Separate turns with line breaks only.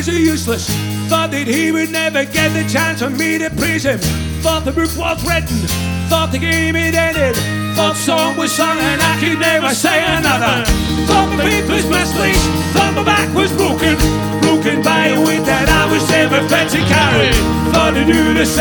is useless. Thought that he would never get the chance for me to please him. Thought the book was written, thought the game had ended. Thought song was sung and I could never say another. Thought my faith was misplaced, thought my back was broken by a weight that I was never fit to carry. Thought to do the same